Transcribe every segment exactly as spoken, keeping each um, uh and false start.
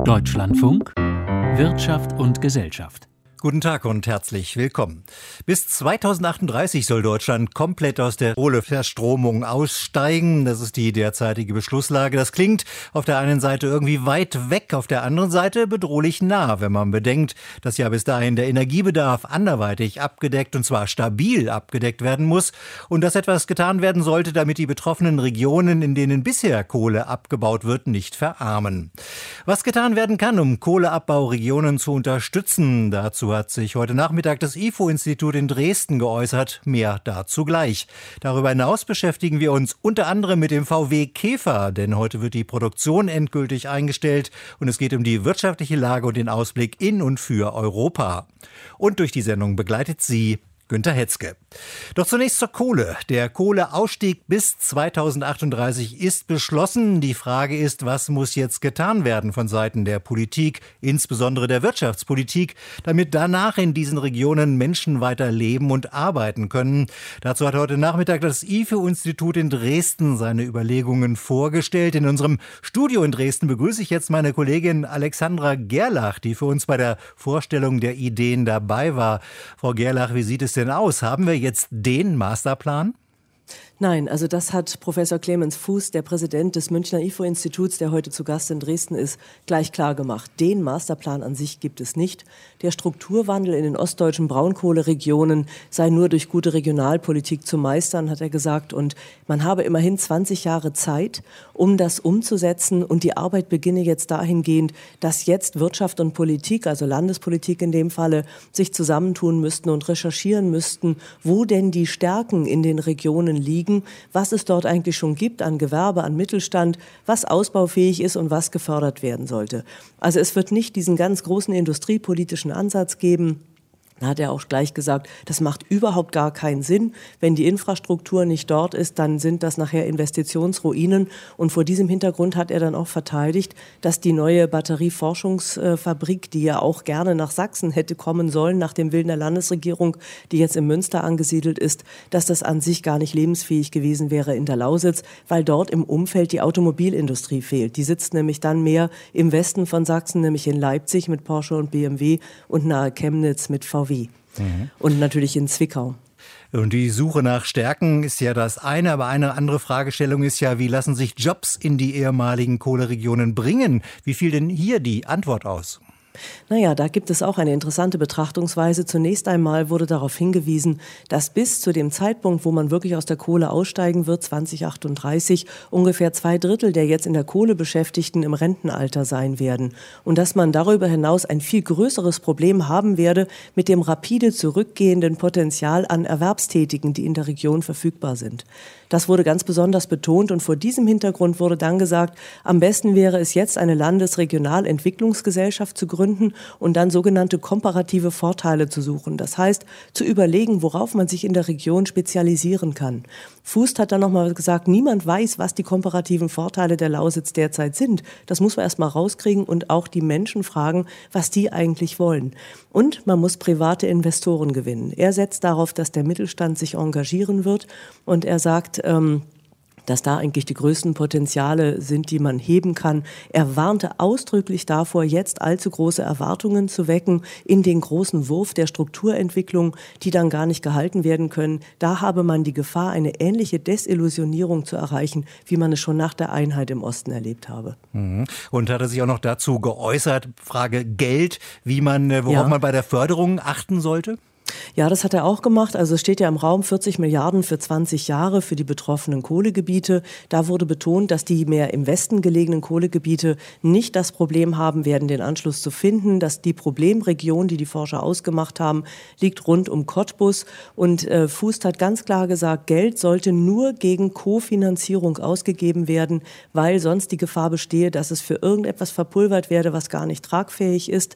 Deutschlandfunk Wirtschaft und Gesellschaft. Guten Tag und herzlich willkommen. Bis zweitausendachtunddreißig soll Deutschland komplett aus der Kohleverstromung aussteigen. Das ist die derzeitige Beschlusslage. Das klingt auf der einen Seite irgendwie weit weg, auf der anderen Seite bedrohlich nah, wenn man bedenkt, dass ja bis dahin der Energiebedarf anderweitig abgedeckt und zwar stabil abgedeckt werden muss und dass etwas getan werden sollte, damit die betroffenen Regionen, in denen bisher Kohle abgebaut wird, nicht verarmen. Was getan werden kann, um Kohleabbauregionen zu unterstützen, dazu hat sich heute Nachmittag das I F O-Institut in Dresden geäußert. Mehr dazu gleich. Darüber hinaus beschäftigen wir uns unter anderem mit dem V W Käfer, denn heute wird die Produktion endgültig eingestellt und es geht um die wirtschaftliche Lage und den Ausblick in und für Europa. Und durch die Sendung begleitet sie Günter Hetzke. Doch zunächst zur Kohle. Der Kohleausstieg bis zweitausendachtunddreißig ist beschlossen. Die Frage ist, was muss jetzt getan werden von Seiten der Politik, insbesondere der Wirtschaftspolitik, damit danach in diesen Regionen Menschen weiter leben und arbeiten können. Dazu hat heute Nachmittag das I F O-Institut in Dresden seine Überlegungen vorgestellt. In unserem Studio in Dresden begrüße ich jetzt meine Kollegin Alexandra Gerlach, die für uns bei der Vorstellung der Ideen dabei war. Frau Gerlach, wie sieht es denn aus? Haben wir jetzt den Masterplan? Nein, also das hat Professor Clemens Fuß, der Präsident des Münchner I F O-Instituts, der heute zu Gast in Dresden ist, gleich klar gemacht. Den Masterplan an sich gibt es nicht. Der Strukturwandel in den ostdeutschen Braunkohleregionen sei nur durch gute Regionalpolitik zu meistern, hat er gesagt. Und man habe immerhin zwanzig Jahre Zeit, um das umzusetzen. Und die Arbeit beginne jetzt dahingehend, dass jetzt Wirtschaft und Politik, also Landespolitik in dem Falle, sich zusammentun müssten und recherchieren müssten, wo denn die Stärken in den Regionen liegen, was es dort eigentlich schon gibt an Gewerbe, an Mittelstand, was ausbaufähig ist und was gefördert werden sollte. Also es wird nicht diesen ganz großen industriepolitischen Ansatz geben. Da hat er auch gleich gesagt, das macht überhaupt gar keinen Sinn. Wenn die Infrastruktur nicht dort ist, dann sind das nachher Investitionsruinen. Und vor diesem Hintergrund hat er dann auch verteidigt, dass die neue Batterieforschungsfabrik, die ja auch gerne nach Sachsen hätte kommen sollen, nach dem Willen der Landesregierung, die jetzt in Münster angesiedelt ist, dass das an sich gar nicht lebensfähig gewesen wäre in der Lausitz, weil dort im Umfeld die Automobilindustrie fehlt. Die sitzt nämlich dann mehr im Westen von Sachsen, nämlich in Leipzig mit Porsche und B M W und nahe Chemnitz mit V W. Mhm. Und natürlich in Zwickau. Und die Suche nach Stärken ist ja das eine, aber eine andere Fragestellung ist ja, wie lassen sich Jobs in die ehemaligen Kohleregionen bringen? Wie fiel denn hier die Antwort aus? Naja, da gibt es auch eine interessante Betrachtungsweise. Zunächst einmal wurde darauf hingewiesen, dass bis zu dem Zeitpunkt, wo man wirklich aus der Kohle aussteigen wird, zweitausendachtunddreißig, ungefähr zwei Drittel der jetzt in der Kohle Beschäftigten im Rentenalter sein werden. Und dass man darüber hinaus ein viel größeres Problem haben werde mit dem rapide zurückgehenden Potenzial an Erwerbstätigen, die in der Region verfügbar sind. Das wurde ganz besonders betont und vor diesem Hintergrund wurde dann gesagt, am besten wäre es jetzt, eine Landesregionalentwicklungsgesellschaft zu gründen und dann sogenannte komparative Vorteile zu suchen. Das heißt, zu überlegen, worauf man sich in der Region spezialisieren kann. Fuß hat dann nochmal gesagt, niemand weiß, was die komparativen Vorteile der Lausitz derzeit sind. Das muss man erst mal rauskriegen und auch die Menschen fragen, was die eigentlich wollen. Und man muss private Investoren gewinnen. Er setzt darauf, dass der Mittelstand sich engagieren wird und er sagt, ähm, dass da eigentlich die größten Potenziale sind, die man heben kann. Er warnte ausdrücklich davor, jetzt allzu große Erwartungen zu wecken in den großen Wurf der Strukturentwicklung, die dann gar nicht gehalten werden können. Da habe man die Gefahr, eine ähnliche Desillusionierung zu erreichen, wie man es schon nach der Einheit im Osten erlebt habe. Und hat er sich auch noch dazu geäußert, Frage Geld, wie man, worauf ja. man bei der Förderung achten sollte? Ja, das hat er auch gemacht. Also es steht ja im Raum vierzig Milliarden für zwanzig Jahre für die betroffenen Kohlegebiete. Da wurde betont, dass die mehr im Westen gelegenen Kohlegebiete nicht das Problem haben werden, den Anschluss zu finden, dass die Problemregion, die die Forscher ausgemacht haben, liegt rund um Cottbus. Und äh, Fuß hat ganz klar gesagt, Geld sollte nur gegen Kofinanzierung ausgegeben werden, weil sonst die Gefahr bestehe, dass es für irgendetwas verpulvert werde, was gar nicht tragfähig ist.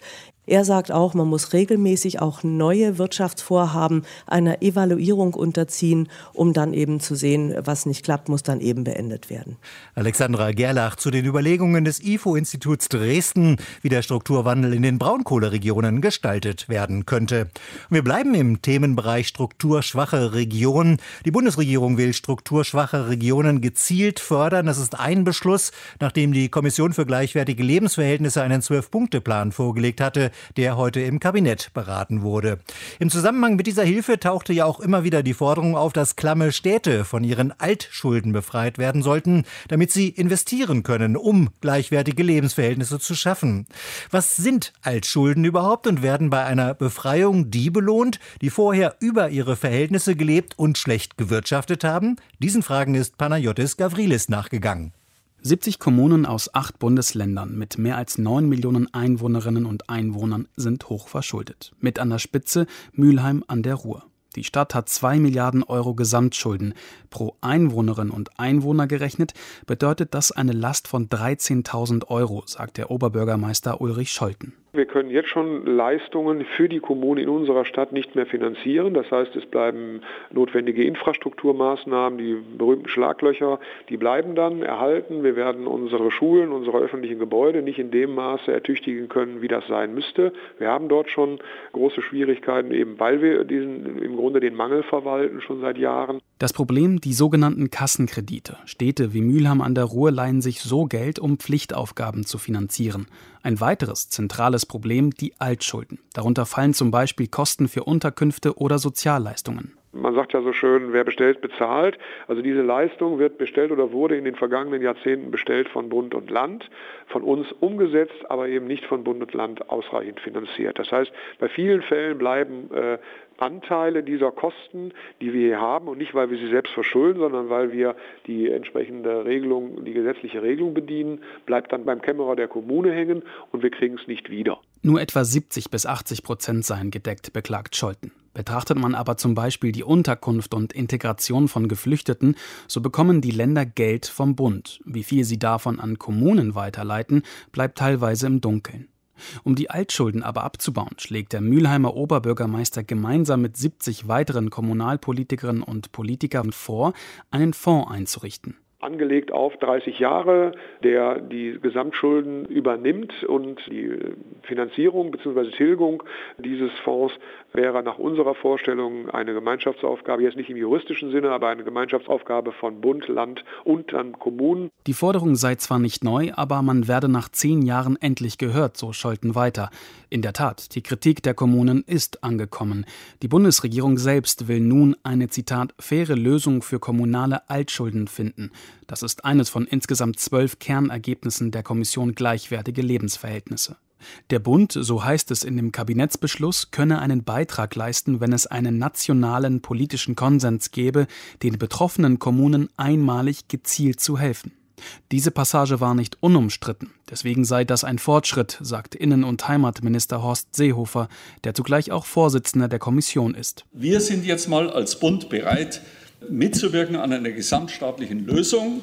Er sagt auch, man muss regelmäßig auch neue Wirtschaftsvorhaben einer Evaluierung unterziehen, um dann eben zu sehen, was nicht klappt, muss dann eben beendet werden. Alexandra Gerlach zu den Überlegungen des I F O-Instituts Dresden, wie der Strukturwandel in den Braunkohleregionen gestaltet werden könnte. Wir bleiben im Themenbereich strukturschwache Regionen. Die Bundesregierung will strukturschwache Regionen gezielt fördern. Das ist ein Beschluss, nachdem die Kommission für gleichwertige Lebensverhältnisse einen Zwölf-Punkte-Plan vorgelegt hatte, der heute im Kabinett beraten wurde. Im Zusammenhang mit dieser Hilfe tauchte ja auch immer wieder die Forderung auf, dass klamme Städte von ihren Altschulden befreit werden sollten, damit sie investieren können, um gleichwertige Lebensverhältnisse zu schaffen. Was sind Altschulden überhaupt und werden bei einer Befreiung die belohnt, die vorher über ihre Verhältnisse gelebt und schlecht gewirtschaftet haben? Diesen Fragen ist Panagiotis Gavrilis nachgegangen. siebzig Kommunen aus acht Bundesländern mit mehr als neun Millionen Einwohnerinnen und Einwohnern sind hoch verschuldet. Mit an der Spitze Mülheim an der Ruhr. Die Stadt hat zwei Milliarden Euro Gesamtschulden. Pro Einwohnerin und Einwohner gerechnet bedeutet das eine Last von dreizehntausend Euro, sagt der Oberbürgermeister Ulrich Scholten. Wir können jetzt schon Leistungen für die Kommune in unserer Stadt nicht mehr finanzieren. Das heißt, es bleiben notwendige Infrastrukturmaßnahmen, die berühmten Schlaglöcher, die bleiben dann erhalten. Wir werden unsere Schulen, unsere öffentlichen Gebäude nicht in dem Maße ertüchtigen können, wie das sein müsste. Wir haben dort schon große Schwierigkeiten, eben weil wir diesen, im Grunde den Mangel verwalten, schon seit Jahren. Das Problem, die sogenannten Kassenkredite. Städte wie Mülheim an der Ruhr leihen sich so Geld, um Pflichtaufgaben zu finanzieren. Ein weiteres zentrales Problem, die Altschulden. Darunter fallen zum Beispiel Kosten für Unterkünfte oder Sozialleistungen. Man sagt ja so schön, wer bestellt, bezahlt. Also diese Leistung wird bestellt oder wurde in den vergangenen Jahrzehnten bestellt von Bund und Land, von uns umgesetzt, aber eben nicht von Bund und Land ausreichend finanziert. Das heißt, bei vielen Fällen bleiben äh, Anteile dieser Kosten, die wir hier haben, und nicht, weil wir sie selbst verschulden, sondern weil wir die entsprechende Regelung, die gesetzliche Regelung bedienen, bleibt dann beim Kämmerer der Kommune hängen und wir kriegen es nicht wieder. Nur etwa siebzig bis achtzig Prozent seien gedeckt, beklagt Scholten. Betrachtet man aber zum Beispiel die Unterkunft und Integration von Geflüchteten, so bekommen die Länder Geld vom Bund. Wie viel sie davon an Kommunen weiterleiten, bleibt teilweise im Dunkeln. Um die Altschulden aber abzubauen, schlägt der Mülheimer Oberbürgermeister gemeinsam mit siebzig weiteren Kommunalpolitikerinnen und Politikern vor, einen Fonds einzurichten. Angelegt auf dreißig Jahre, der die Gesamtschulden übernimmt, und die Finanzierung bzw. Tilgung dieses Fonds wäre nach unserer Vorstellung eine Gemeinschaftsaufgabe, jetzt nicht im juristischen Sinne, aber eine Gemeinschaftsaufgabe von Bund, Land und dann Kommunen. Die Forderung sei zwar nicht neu, aber man werde nach zehn Jahren endlich gehört, so Scholten weiter. In der Tat, die Kritik der Kommunen ist angekommen. Die Bundesregierung selbst will nun eine, Zitat, faire Lösung für kommunale Altschulden finden. Das ist eines von insgesamt zwölf Kernergebnissen der Kommission Gleichwertige Lebensverhältnisse. Der Bund, so heißt es in dem Kabinettsbeschluss, könne einen Beitrag leisten, wenn es einen nationalen politischen Konsens gäbe, den betroffenen Kommunen einmalig gezielt zu helfen. Diese Passage war nicht unumstritten. Deswegen sei das ein Fortschritt, sagt Innen- und Heimatminister Horst Seehofer, der zugleich auch Vorsitzender der Kommission ist. Wir sind jetzt mal als Bund bereit, mitzuwirken an einer gesamtstaatlichen Lösung,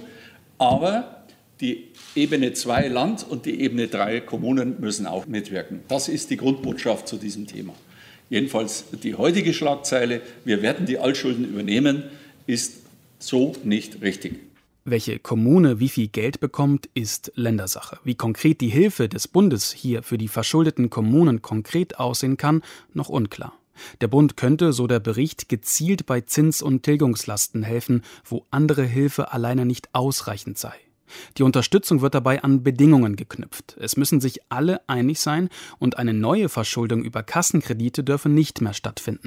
aber die Ebene zwei Land und die Ebene drei Kommunen müssen auch mitwirken. Das ist die Grundbotschaft zu diesem Thema. Jedenfalls die heutige Schlagzeile, wir werden die Altschulden übernehmen, ist so nicht richtig. Welche Kommune wie viel Geld bekommt, ist Ländersache. Wie konkret die Hilfe des Bundes hier für die verschuldeten Kommunen konkret aussehen kann, noch unklar. Der Bund könnte, so der Bericht, gezielt bei Zins- und Tilgungslasten helfen, wo andere Hilfe alleine nicht ausreichend sei. Die Unterstützung wird dabei an Bedingungen geknüpft. Es müssen sich alle einig sein und eine neue Verschuldung über Kassenkredite dürfe nicht mehr stattfinden.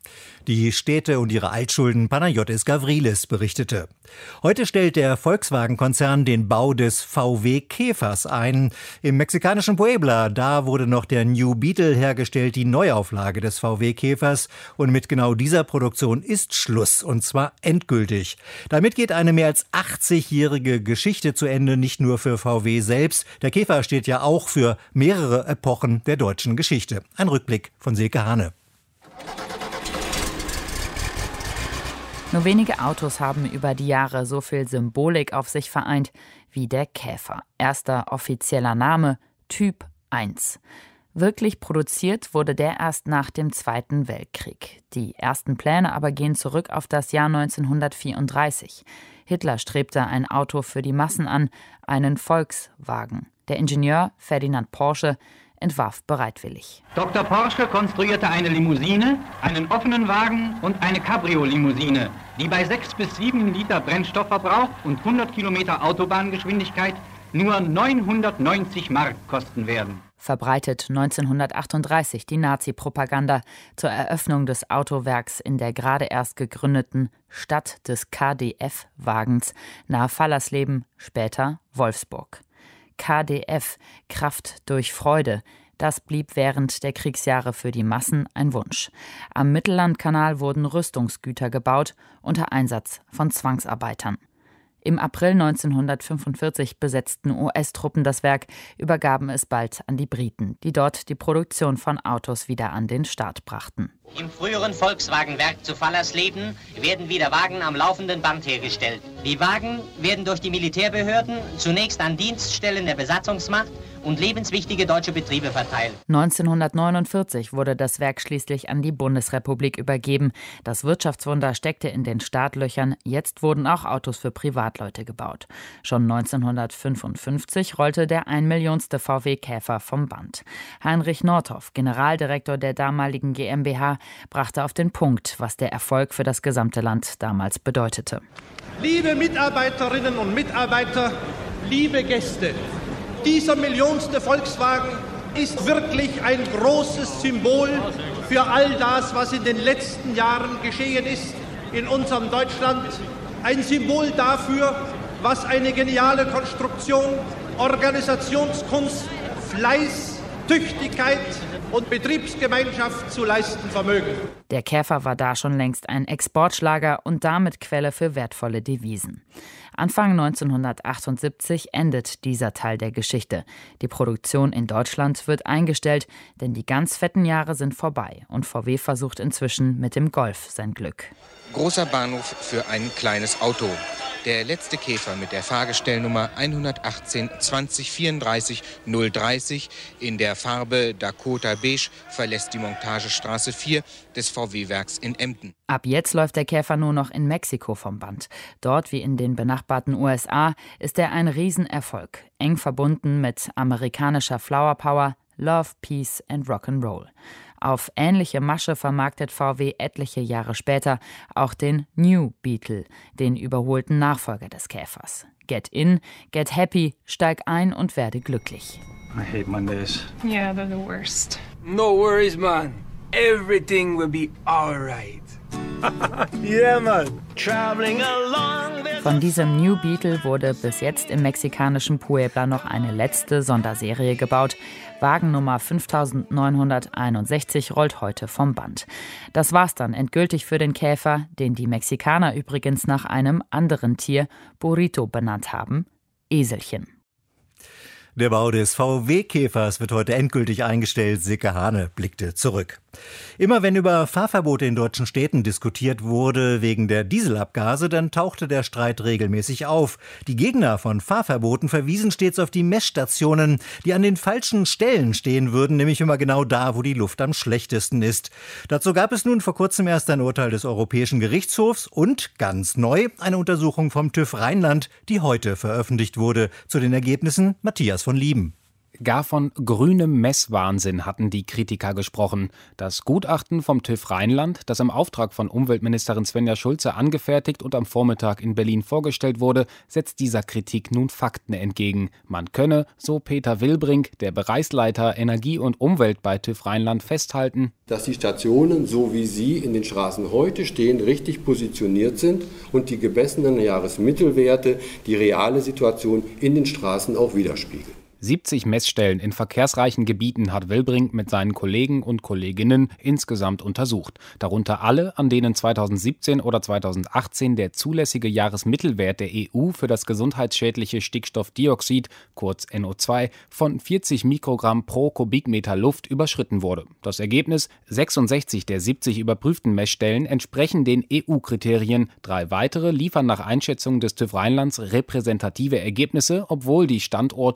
Die Städte und ihre Altschulden, Panagiotis Gavrilis berichtete. Heute stellt der Volkswagen-Konzern den Bau des V W Käfers ein. Im mexikanischen Puebla, da wurde noch der New Beetle hergestellt, die Neuauflage des V W Käfers. Und mit genau dieser Produktion ist Schluss, und zwar endgültig. Damit geht eine mehr als achtzigjährige Geschichte zu Ende, nicht nur für V W selbst. Der Käfer steht ja auch für mehrere Epochen der deutschen Geschichte. Ein Rückblick von Silke Hane. Nur wenige Autos haben über die Jahre so viel Symbolik auf sich vereint wie der Käfer. Erster offizieller Name, Typ eins. Wirklich produziert wurde der erst nach dem Zweiten Weltkrieg. Die ersten Pläne aber gehen zurück auf das Jahr neunzehnhundertvierunddreißig. Hitler strebte ein Auto für die Massen an, einen Volkswagen. Der Ingenieur Ferdinand Porsche entwarf bereitwillig. Doktor Porsche konstruierte eine Limousine, einen offenen Wagen und eine Cabrio-Limousine, die bei sechs bis sieben Liter Brennstoffverbrauch und hundert Kilometer Autobahngeschwindigkeit nur neunhundertneunzig Mark kosten werden. Verbreitet neunzehnhundertachtunddreißig die Nazi-Propaganda zur Eröffnung des Autowerks in der gerade erst gegründeten Stadt des K D F-Wagens nahe Fallersleben, später Wolfsburg. K D F, Kraft durch Freude, das blieb während der Kriegsjahre für die Massen ein Wunsch. Am Mittellandkanal wurden Rüstungsgüter gebaut, unter Einsatz von Zwangsarbeitern. Im April neunzehnhundertfünfundvierzig besetzten U S-Truppen das Werk, übergaben es bald an die Briten, die dort die Produktion von Autos wieder an den Start brachten. Im früheren Volkswagenwerk zu Fallersleben werden wieder Wagen am laufenden Band hergestellt. Die Wagen werden durch die Militärbehörden zunächst an Dienststellen der Besatzungsmacht und lebenswichtige deutsche Betriebe verteilt. neunzehnhundertneunundvierzig wurde das Werk schließlich an die Bundesrepublik übergeben. Das Wirtschaftswunder steckte in den Startlöchern. Jetzt wurden auch Autos für Privatleute gebaut. Schon neunzehnhundertfünfundfünfzig rollte der einmillionste V W Käfer vom Band. Heinrich Nordhoff, Generaldirektor der damaligen GmbH, brachte auf den Punkt, was der Erfolg für das gesamte Land damals bedeutete. Liebe Mitarbeiterinnen und Mitarbeiter, liebe Gäste, dieser millionste Volkswagen ist wirklich ein großes Symbol für all das, was in den letzten Jahren geschehen ist in unserem Deutschland. Ein Symbol dafür, was eine geniale Konstruktion, Organisationskunst, Fleiß, Tüchtigkeit und Betriebsgemeinschaft zu leisten vermögen. Der Käfer war da schon längst ein Exportschlager und damit Quelle für wertvolle Devisen. Anfang neunzehnhundertachtundsiebzig endet dieser Teil der Geschichte. Die Produktion in Deutschland wird eingestellt, denn die ganz fetten Jahre sind vorbei und V W versucht inzwischen mit dem Golf sein Glück. Großer Bahnhof für ein kleines Auto. Der letzte Käfer mit der Fahrgestellnummer hundertachtzehn zwanzig vierunddreißig null dreißig in der Farbe Dakota Beige verlässt die Montagestraße vier des V W-Werks in Emden. Ab jetzt läuft der Käfer nur noch in Mexiko vom Band. Dort, wie in den benachbarten U S A, ist er ein Riesenerfolg, eng verbunden mit amerikanischer Flower Power, Love, Peace and Rock'n'Roll. Auf ähnliche Masche vermarktet V W etliche Jahre später auch den New Beetle, den überholten Nachfolger des Käfers. Get in, get happy, steig ein und werde glücklich. I hate Mondays. Yeah, they're the worst. No worries, man. Everything will be alright. Yeah, man. Traveling along. Von diesem New Beetle wurde bis jetzt im mexikanischen Puebla noch eine letzte Sonderserie gebaut. Wagen Nummer fünftausendneunhunderteinundsechzig rollt heute vom Band. Das war's dann endgültig für den Käfer, den die Mexikaner übrigens nach einem anderen Tier, Burrito, benannt haben: Eselchen. Der Bau des V W-Käfers wird heute endgültig eingestellt. Silke Hane blickte zurück. Immer wenn über Fahrverbote in deutschen Städten diskutiert wurde wegen der Dieselabgase, dann tauchte der Streit regelmäßig auf. Die Gegner von Fahrverboten verwiesen stets auf die Messstationen, die an den falschen Stellen stehen würden, nämlich immer genau da, wo die Luft am schlechtesten ist. Dazu gab es nun vor kurzem erst ein Urteil des Europäischen Gerichtshofs und, ganz neu, eine Untersuchung vom TÜV Rheinland, die heute veröffentlicht wurde. Zu den Ergebnissen Matthias von Lieben. Gar von grünem Messwahnsinn hatten die Kritiker gesprochen. Das Gutachten vom TÜV Rheinland, das im Auftrag von Umweltministerin Svenja Schulze angefertigt und am Vormittag in Berlin vorgestellt wurde, setzt dieser Kritik nun Fakten entgegen. Man könne, so Peter Wilbrink, der Bereichsleiter Energie und Umwelt bei TÜV Rheinland, festhalten, dass die Stationen, so wie sie in den Straßen heute stehen, richtig positioniert sind und die gemessenen Jahresmittelwerte die reale Situation in den Straßen auch widerspiegeln. siebzig Messstellen in verkehrsreichen Gebieten hat Wilbrink mit seinen Kollegen und Kolleginnen insgesamt untersucht. Darunter alle, an denen zweitausendsiebzehn oder zweitausendachtzehn der zulässige Jahresmittelwert der E U für das gesundheitsschädliche Stickstoffdioxid, kurz N O zwei, von vierzig Mikrogramm pro Kubikmeter Luft überschritten wurde. Das Ergebnis: sechsundsechzig der siebzig überprüften Messstellen entsprechen den E U-Kriterien. Drei weitere liefern nach Einschätzung des TÜV Rheinlands repräsentative Ergebnisse, obwohl die Standorte leicht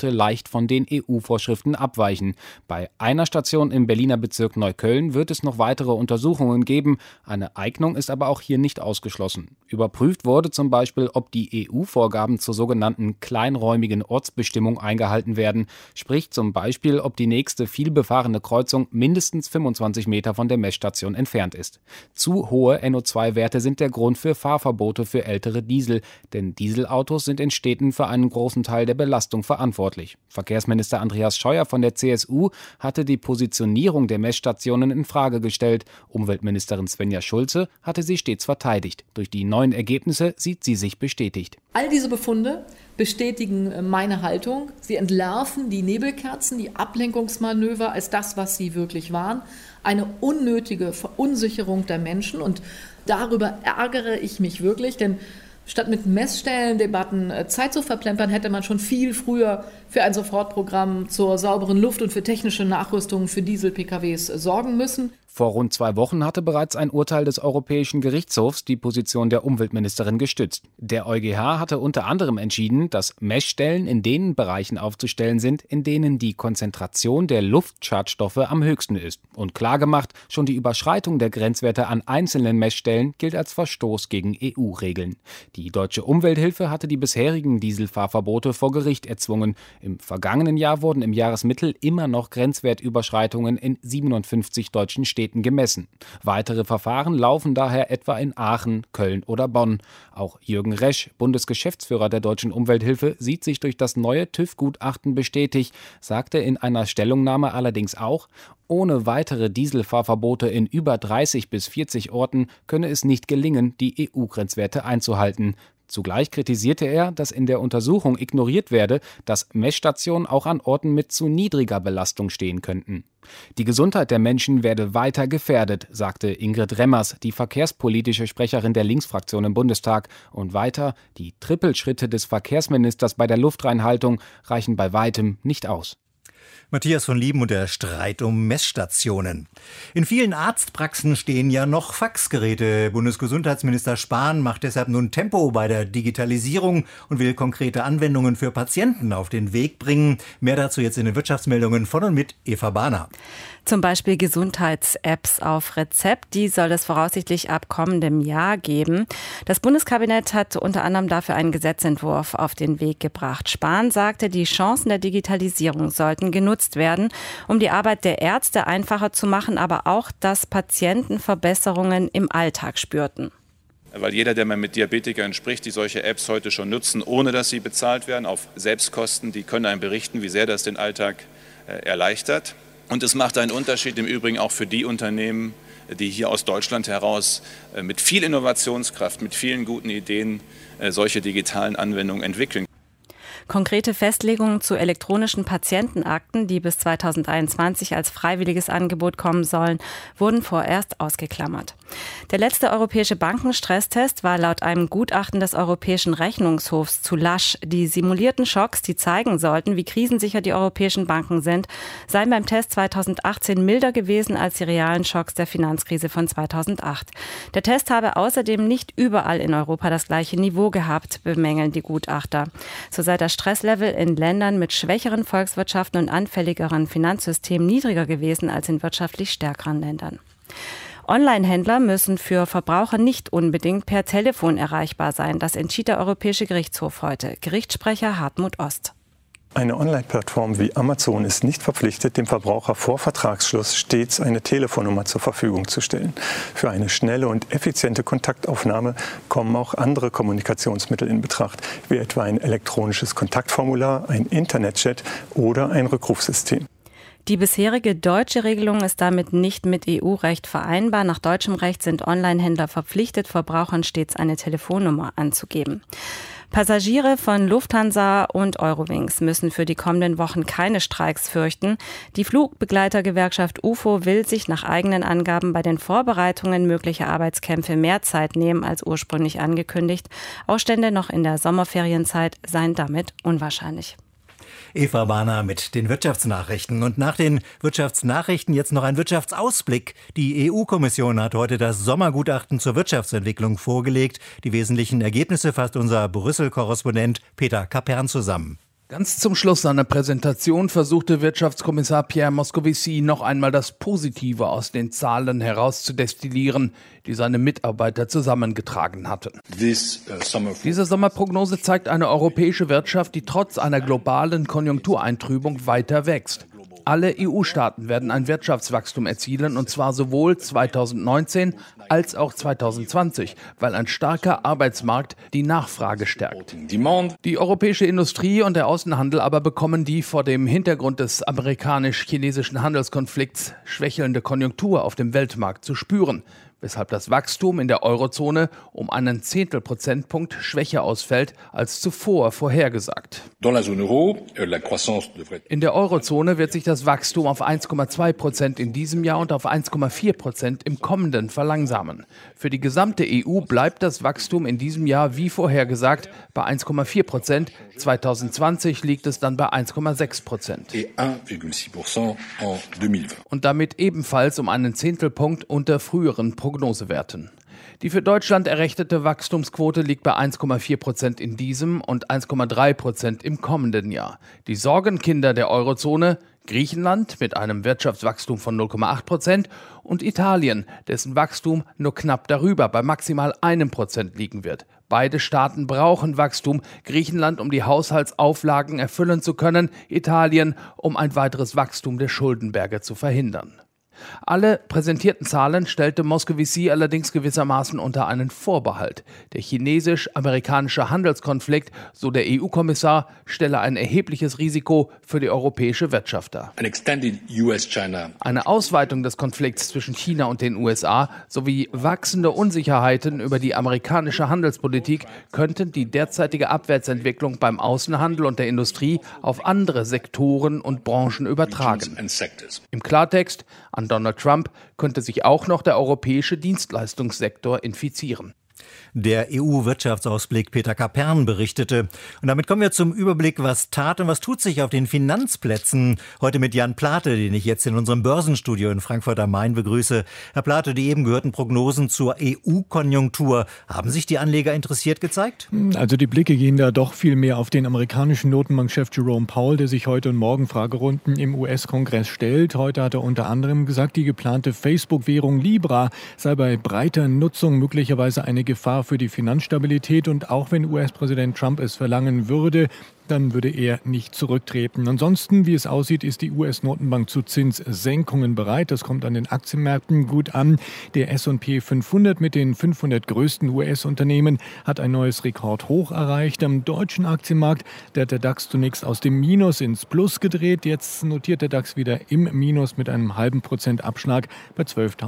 von den E U-Vorschriften abweichen. Bei einer Station im Berliner Bezirk Neukölln wird es noch weitere Untersuchungen geben. Eine Eignung ist aber auch hier nicht ausgeschlossen. Überprüft wurde zum Beispiel, ob die E U-Vorgaben zur sogenannten kleinräumigen Ortsbestimmung eingehalten werden. Sprich zum Beispiel, ob die nächste vielbefahrene Kreuzung mindestens fünfundzwanzig Meter von der Messstation entfernt ist. Zu hohe N O zwei Werte sind der Grund für Fahrverbote für ältere Diesel. Denn Dieselautos sind in Städten für einen großen Teil der Belastung verantwortlich. Verkehrsminister Andreas Scheuer von der C S U hatte die Positionierung der Messstationen in Frage gestellt. Umweltministerin Svenja Schulze hatte sie stets verteidigt. Durch die neuen Ergebnisse sieht sie sich bestätigt. All diese Befunde bestätigen meine Haltung. Sie entlarven die Nebelkerzen, die Ablenkungsmanöver als das, was sie wirklich waren. Eine unnötige Verunsicherung der Menschen. Und darüber ärgere ich mich wirklich, denn statt mit Messstellendebatten Zeit zu verplempern, hätte man schon viel früher für ein Sofortprogramm zur sauberen Luft und für technische Nachrüstungen für Diesel-P K Ws sorgen müssen. Vor rund zwei Wochen hatte bereits ein Urteil des Europäischen Gerichtshofs die Position der Umweltministerin gestützt. Der EuGH hatte unter anderem entschieden, dass Messstellen in den Bereichen aufzustellen sind, in denen die Konzentration der Luftschadstoffe am höchsten ist. Und klargemacht, schon die Überschreitung der Grenzwerte an einzelnen Messstellen gilt als Verstoß gegen E U-Regeln. Die Deutsche Umwelthilfe hatte die bisherigen Dieselfahrverbote vor Gericht erzwungen. Im vergangenen Jahr wurden im Jahresmittel immer noch Grenzwertüberschreitungen in siebenundfünfzig deutschen Städten gemessen. Weitere Verfahren laufen daher etwa in Aachen, Köln oder Bonn. Auch Jürgen Resch, Bundesgeschäftsführer der Deutschen Umwelthilfe, sieht sich durch das neue TÜV-Gutachten bestätigt, sagte in einer Stellungnahme allerdings auch, ohne weitere Dieselfahrverbote in über dreißig bis vierzig Orten könne es nicht gelingen, die E U-Grenzwerte einzuhalten. Zugleich kritisierte er, dass in der Untersuchung ignoriert werde, dass Messstationen auch an Orten mit zu niedriger Belastung stehen könnten. Die Gesundheit der Menschen werde weiter gefährdet, sagte Ingrid Remmers, die verkehrspolitische Sprecherin der Linksfraktion im Bundestag. Und weiter, die Trippelschritte des Verkehrsministers bei der Luftreinhaltung reichen bei weitem nicht aus. Matthias von Lieben und der Streit um Messstationen. In vielen Arztpraxen stehen ja noch Faxgeräte. Bundesgesundheitsminister Spahn macht deshalb nun Tempo bei der Digitalisierung und will konkrete Anwendungen für Patienten auf den Weg bringen. Mehr dazu jetzt in den Wirtschaftsmeldungen von und mit Eva Bahner. Zum Beispiel Gesundheits-Apps auf Rezept, die soll es voraussichtlich ab kommendem Jahr geben. Das Bundeskabinett hat unter anderem dafür einen Gesetzentwurf auf den Weg gebracht. Spahn sagte, die Chancen der Digitalisierung sollten genutzt werden, um die Arbeit der Ärzte einfacher zu machen, aber auch, dass Patienten Verbesserungen im Alltag spürten. Weil jeder, der mal mit Diabetikern spricht, die solche Apps heute schon nutzen, ohne dass sie bezahlt werden, auf Selbstkosten, die können einem berichten, wie sehr das den Alltag äh, erleichtert. Und es macht einen Unterschied im Übrigen auch für die Unternehmen, die hier aus Deutschland heraus äh, mit viel Innovationskraft, mit vielen guten Ideen äh, solche digitalen Anwendungen entwickeln. Konkrete Festlegungen zu elektronischen Patientenakten, die bis zweitausendeinundzwanzig als freiwilliges Angebot kommen sollen, wurden vorerst ausgeklammert. Der letzte europäische Bankenstresstest war laut einem Gutachten des Europäischen Rechnungshofs zu lasch. Die simulierten Schocks, die zeigen sollten, wie krisensicher die europäischen Banken sind, seien beim Test zweitausendachtzehn milder gewesen als die realen Schocks der Finanzkrise von zweitausendacht. Der Test habe außerdem nicht überall in Europa das gleiche Niveau gehabt, bemängeln die Gutachter. So sei das Stresslevel in Ländern mit schwächeren Volkswirtschaften und anfälligeren Finanzsystemen niedriger gewesen als in wirtschaftlich stärkeren Ländern. Online-Händler müssen für Verbraucher nicht unbedingt per Telefon erreichbar sein. Das entschied der Europäische Gerichtshof heute. Gerichtssprecher Hartmut Ost. Eine Online-Plattform wie Amazon ist nicht verpflichtet, dem Verbraucher vor Vertragsschluss stets eine Telefonnummer zur Verfügung zu stellen. Für eine schnelle und effiziente Kontaktaufnahme kommen auch andere Kommunikationsmittel in Betracht, wie etwa ein elektronisches Kontaktformular, ein Internetchat oder ein Rückrufsystem. Die bisherige deutsche Regelung ist damit nicht mit E U-Recht vereinbar. Nach deutschem Recht sind Online-Händler verpflichtet, Verbrauchern stets eine Telefonnummer anzugeben. Passagiere von Lufthansa und Eurowings müssen für die kommenden Wochen keine Streiks fürchten. Die Flugbegleitergewerkschaft U F O will sich nach eigenen Angaben bei den Vorbereitungen möglicher Arbeitskämpfe mehr Zeit nehmen als ursprünglich angekündigt. Ausstände noch in der Sommerferienzeit seien damit unwahrscheinlich. Eva Bahner mit den Wirtschaftsnachrichten. Und nach den Wirtschaftsnachrichten jetzt noch ein Wirtschaftsausblick. Die E U-Kommission hat heute das Sommergutachten zur Wirtschaftsentwicklung vorgelegt. Die wesentlichen Ergebnisse fasst unser Brüssel-Korrespondent Peter Kapern zusammen. Ganz zum Schluss seiner Präsentation versuchte Wirtschaftskommissar Pierre Moscovici noch einmal das Positive aus den Zahlen herauszudestillieren, die seine Mitarbeiter zusammengetragen hatten. Diese Sommerprognose zeigt eine europäische Wirtschaft, die trotz einer globalen Konjunktureintrübung weiter wächst. Alle E U-Staaten werden ein Wirtschaftswachstum erzielen, und zwar sowohl zweitausendneunzehn als auch zweitausendzwanzig, weil ein starker Arbeitsmarkt die Nachfrage stärkt. Die europäische Industrie und der Außenhandel aber bekommen die vor dem Hintergrund des amerikanisch-chinesischen Handelskonflikts schwächelnde Konjunktur auf dem Weltmarkt zu spüren, weshalb das Wachstum in der Eurozone um einen Zehntelprozentpunkt schwächer ausfällt als zuvor vorhergesagt. In der Eurozone wird sich das Wachstum auf eins Komma zwei Prozent in diesem Jahr und auf eins Komma vier Prozent im kommenden verlangsamen. Für die gesamte E U bleibt das Wachstum in diesem Jahr wie vorhergesagt bei eins Komma vier Prozent. zweitausendzwanzig liegt es dann bei eins Komma sechs Prozent. Und damit ebenfalls um einen Zehntelpunkt unter früheren Prognosewerten. Die für Deutschland errechnete Wachstumsquote liegt bei eins Komma vier Prozent in diesem und eins Komma drei Prozent im kommenden Jahr. Die Sorgenkinder der Eurozone, Griechenland mit einem Wirtschaftswachstum von null Komma acht Prozent und Italien, dessen Wachstum nur knapp darüber bei maximal einem Prozent liegen wird. Beide Staaten brauchen Wachstum, Griechenland, um die Haushaltsauflagen erfüllen zu können, Italien, um ein weiteres Wachstum der Schuldenberge zu verhindern. Alle präsentierten Zahlen stellte Moscovici allerdings gewissermaßen unter einen Vorbehalt. Der chinesisch-amerikanische Handelskonflikt, so der E U-Kommissar, stelle ein erhebliches Risiko für die europäische Wirtschaft dar. Eine Ausweitung des Konflikts zwischen China und den U S A sowie wachsende Unsicherheiten über die amerikanische Handelspolitik könnten die derzeitige Abwärtsentwicklung beim Außenhandel und der Industrie auf andere Sektoren und Branchen übertragen. Im Klartext, an Donald Trump könnte sich auch noch der europäische Dienstleistungssektor infizieren. Der E U-Wirtschaftsausblick Peter Kapern berichtete. Und damit kommen wir zum Überblick, was tat und was tut sich auf den Finanzplätzen. Heute mit Jan Plate, den ich jetzt in unserem Börsenstudio in Frankfurt am Main begrüße. Herr Plate, die eben gehörten Prognosen zur E U-Konjunktur. Haben sich die Anleger interessiert gezeigt? Also die Blicke gehen da doch viel mehr auf den amerikanischen Notenbankchef Jerome Powell, der sich heute und morgen Fragerunden im U S-Kongress stellt. Heute hat er unter anderem gesagt, die geplante Facebook-Währung Libra sei bei breiter Nutzung möglicherweise eine Gefahr für die Finanzstabilität, und auch wenn U S-Präsident Trump es verlangen würde, dann würde er nicht zurücktreten. Ansonsten, wie es aussieht, ist die U S-Notenbank zu Zinssenkungen bereit. Das kommt an den Aktienmärkten gut an. Der S und P fünfhundert mit den fünfhundert größten U S-Unternehmen hat ein neues Rekordhoch erreicht. Am deutschen Aktienmarkt, da hat der DAX zunächst aus dem Minus ins Plus gedreht. Jetzt notiert der DAX wieder im Minus mit einem halben Prozent Abschlag bei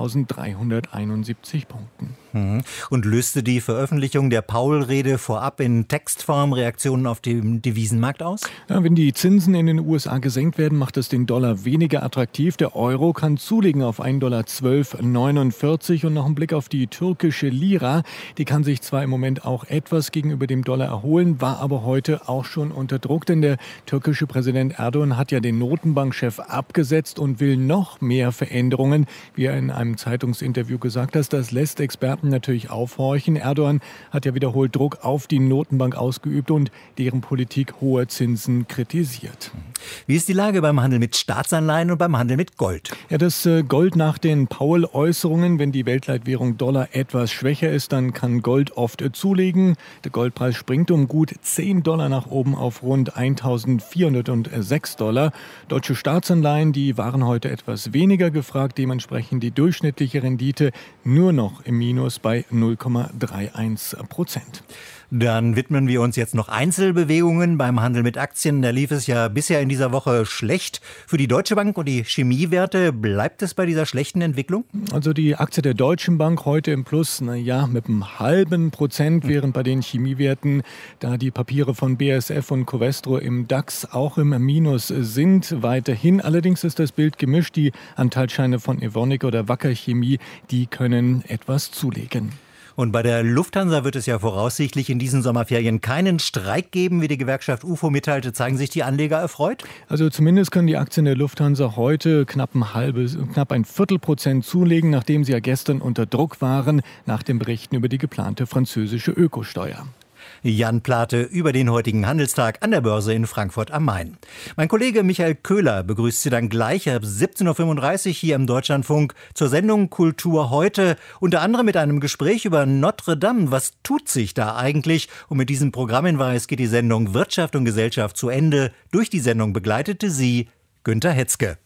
zwölftausenddreihunderteinundsiebzig Punkten. Und löste die Veröffentlichung der Powell-Rede vorab in Textform Reaktionen auf den Devisenmarkt aus? Ja, wenn die Zinsen in den U S A gesenkt werden, macht es den Dollar weniger attraktiv. Der Euro kann zulegen auf ein Dollar zwölf neunundvierzig. Und noch ein Blick auf die türkische Lira. Die kann sich zwar im Moment auch etwas gegenüber dem Dollar erholen, war aber heute auch schon unter Druck. Denn der türkische Präsident Erdogan hat ja den Notenbankchef abgesetzt und will noch mehr Veränderungen, wie er in einem Zeitungsinterview gesagt hat. Das lässt Experten natürlich aufhorchen. Erdogan hat ja wiederholt Druck auf die Notenbank ausgeübt und deren Politik hoher Zinsen kritisiert. Wie ist die Lage beim Handel mit Staatsanleihen und beim Handel mit Gold? Ja, das Gold nach den Powell-Äußerungen, wenn die Weltleitwährung Dollar etwas schwächer ist, dann kann Gold oft zulegen. Der Goldpreis springt um gut zehn Dollar nach oben auf rund eintausendvierhundertsechs Dollar. Deutsche Staatsanleihen, die waren heute etwas weniger gefragt, dementsprechend die durchschnittliche Rendite nur noch im Minus bei null Komma einunddreißig Prozent. Dann widmen wir uns jetzt noch Einzelbewegungen beim Handel mit Aktien. Da lief es ja bisher in dieser Woche schlecht. Für die Deutsche Bank und die Chemiewerte, bleibt es bei dieser schlechten Entwicklung? Also die Aktie der Deutschen Bank heute im Plus, na ja, mit einem halben Prozent, während bei den Chemiewerten da die Papiere von B A S F und Covestro im DAX auch im Minus sind. Weiterhin allerdings ist das Bild gemischt. Die Anteilsscheine von Evonik oder Wacker Chemie, die können etwas zulegen. Und bei der Lufthansa wird es ja voraussichtlich in diesen Sommerferien keinen Streik geben, wie die Gewerkschaft U F O mitteilte. Zeigen sich die Anleger erfreut? Also zumindest können die Aktien der Lufthansa heute knapp ein halbes, knapp ein Viertelprozent zulegen, nachdem sie ja gestern unter Druck waren nach den Berichten über die geplante französische Ökosteuer. Jan Plate über den heutigen Handelstag an der Börse in Frankfurt am Main. Mein Kollege Michael Köhler begrüßt Sie dann gleich ab siebzehn Uhr fünfunddreißig hier im Deutschlandfunk zur Sendung Kultur heute, unter anderem mit einem Gespräch über Notre Dame. Was tut sich da eigentlich? Und mit diesem Programmhinweis geht die Sendung Wirtschaft und Gesellschaft zu Ende. Durch die Sendung begleitete sie Günter Hetzke.